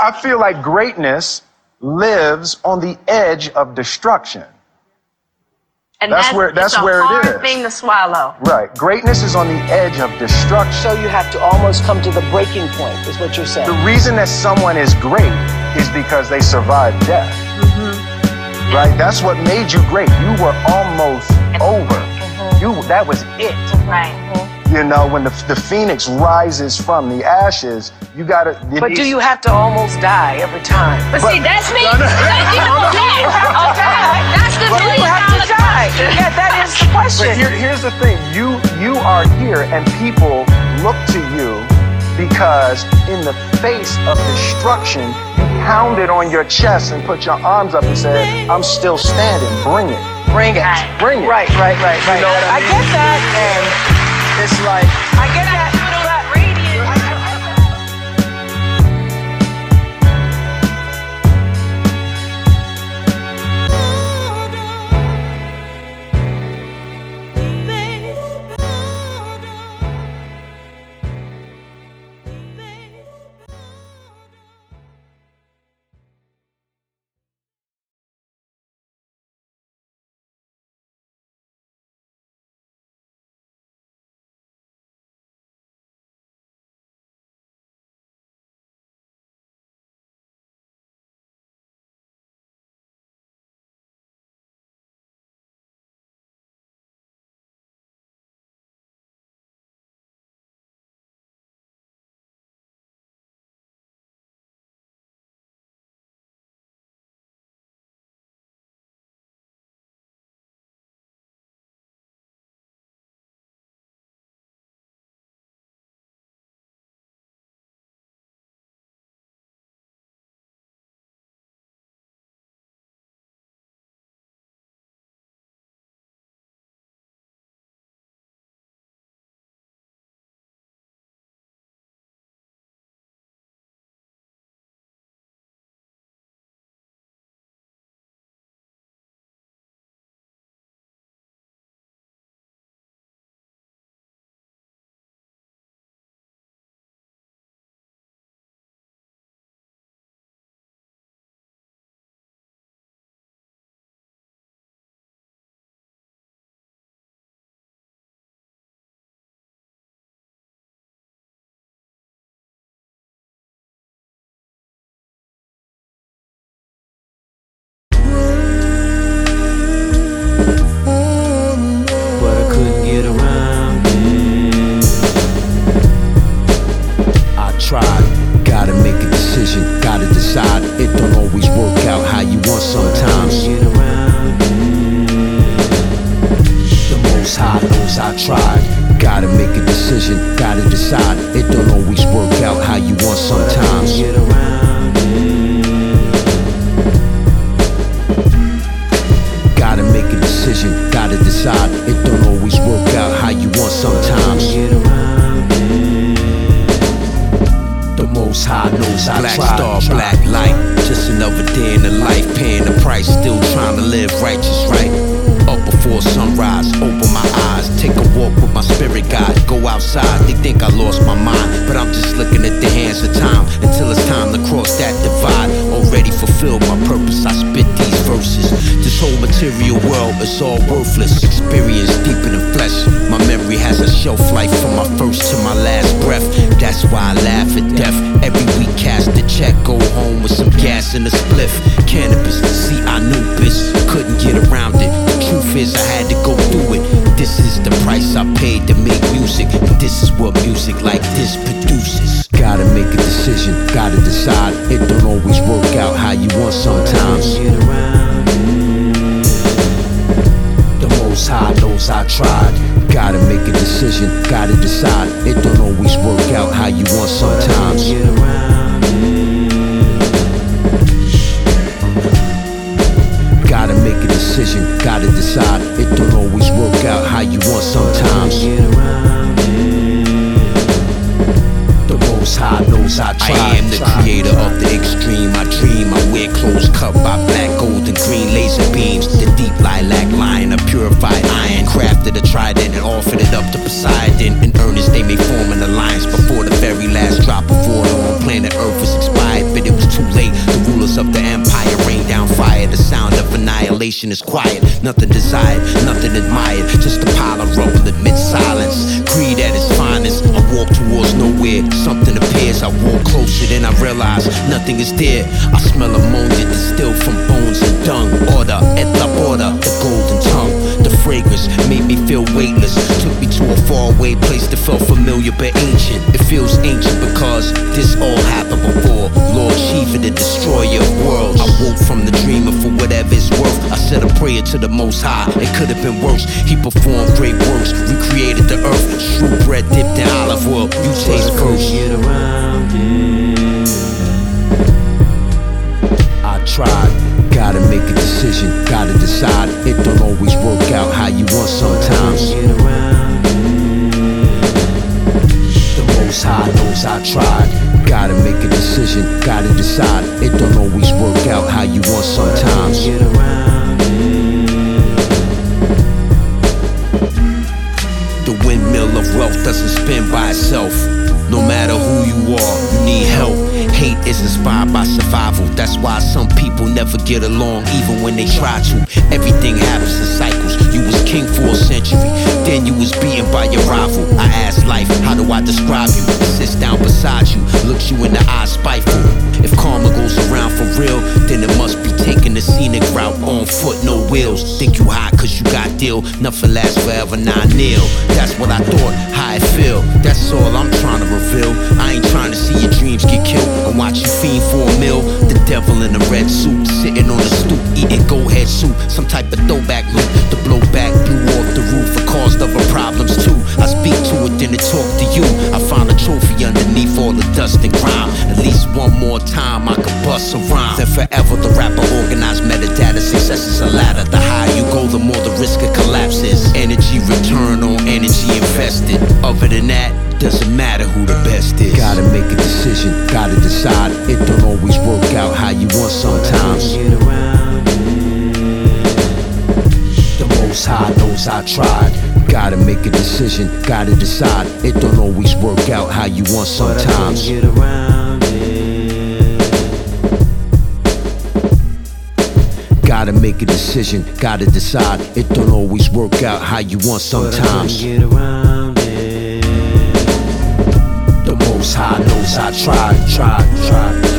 I feel like greatness lives on the edge of destruction. And that's where it is. It's a hard thing to swallow. Right. Greatness is on the edge of destruction. So you have to almost come to the breaking point, is what you're saying. The reason that someone is great is because they survived death. Right? That's what made you great. You were almost over. That was it. Right. You know, when the phoenix rises from the ashes, you gotta. But do you have to almost die every time? But see, that's me. Okay, that's the but you have to die. Yeah, that is the question. But here's the thing. You are here, and people look to you because in the face of destruction, you pounded on your chest and put your arms up and said, "I'm still standing. Bring it. Bring it. Bring it." Right. You know what I mean? I get that, and it's like I get that. Gotta make a decision, gotta decide. It don't always work out how you want sometimes. The Most High knows I tried. Gotta make a decision, gotta decide. It don't always work out how you want sometimes. Gotta make a decision, gotta decide. It don't always work out how you want sometimes. Most High knows I black tried. Star, black light, just another day in the life, paying the price, still trying to live righteous, right? Up before sunrise, open my eyes, take a walk with my spirit guide, go outside, they think I lost my mind, but I'm just looking at the hands of time, until it's time to cross that divide, already fulfilled my purpose, I spit these verses, this whole material world is all worthless, experience deeper than flesh, my memory has a shelf life from my first to my last breath, that's why I laugh at death, every week cash the check, go home with some gas and a spliff, cannabis, see I knew this, couldn't get around it, the truth is I had to go through it, this is the price I paid to make music, but this is what music like this produces. Gotta make a decision, gotta decide, it don't always work out how you want sometimes. The Most High knows I tried. Gotta make a decision, gotta decide, it don't always work out how you want sometimes. Gotta make a decision, gotta decide, it don't always work out how you want sometimes. The Most High knows I tried. I am the creator of the extreme, I dream, I wear clothes cut by black, gold and green laser beams, the deep lilac line of purified iron, crafted a trident and offered it up to Poseidon. In earnest they may form an alliance before the very last drop of water on planet imagination is quiet. Nothing desired, nothing admired. Just a pile of rubble amid silence. Greed at its finest. I walk towards nowhere. Something appears. I walk closer, then I realize nothing is there. I smell ammonia distilled from bones and dung. Order, et labora, the golden tongue. The fragrance made me feel weightless. Took me to a faraway place that felt familiar but ancient. It feels ancient because this all happened before. Lord Shiva, the destroyer of worlds. I woke from the dreamer for whatever it's worth. I said a prayer to the Most High. It could have been worse. He performed great works, recreated the earth. True bread dipped in olive oil. You taste first. I tried. Gotta make a decision, gotta decide. It don't always work out how you want sometimes. The Most High knows I tried. Gotta make a decision, gotta decide. It don't always work out how you want sometimes. The windmill of wealth doesn't spin by itself. No matter who you are, you need help. Hate is inspired by survival. That's why some people never get along, even when they try to. Everything happens in cycles. You was king for a century, then you was beaten by your rival. I asked life, how do I describe you? It sits down beside you, looks you in the eye spiteful. If karma goes around for real, then it must be taking the scenic route on foot, no wheels. Think you hot cause you got deal. Nothing lasts forever, nah, kneel. That's what I thought, how it feel. That's all I'm trying to reveal. I ain't trying to see your dreams get killed and watch you fiend for a meal. The devil in a red suit, sitting on the stoop, eating go-ahead soup. Some type of throwback loop. The blowback blew off the roof and caused other problems too. I speak to it, then it talk to you. I found a trophy underneath all the dust and grime. At least one more time I could bust a rhyme. Then forever the rapper organized metadata. Success is a ladder. The higher you go, the more the risk of collapse is. Energy return on energy invested. Other than that, doesn't matter who the best is. Gotta make a decision, gotta decide. It don't always work out how you want sometimes. The Most High knows I tried. Gotta make a decision, gotta decide. It don't always work out how you want sometimes. Gotta make a decision, gotta decide. It don't always work out how you want sometimes. The Most High knows I tried.